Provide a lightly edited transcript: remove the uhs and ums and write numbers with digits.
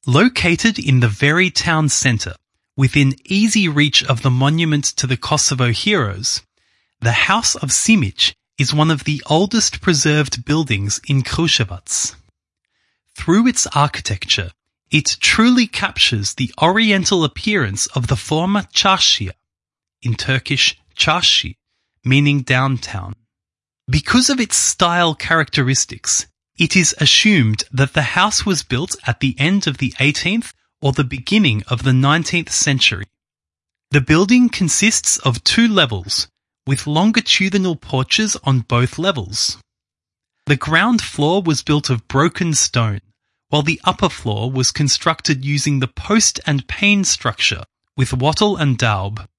Located in the very town centre, within easy reach of the monument to the Kosovo heroes, the House of Simic is one of the oldest preserved buildings in Kruševac. Through its architecture, it truly captures the oriental appearance of the former Çarşıya, in Turkish Çarşı, meaning downtown. Because of its style characteristics, it is assumed that the house was built at the end of the 18th or the beginning of the 19th century. The building consists of 2 levels, with longitudinal porches on both levels. The ground floor was built of broken stone, while the upper floor was constructed using the post and pane structure with wattle and daub.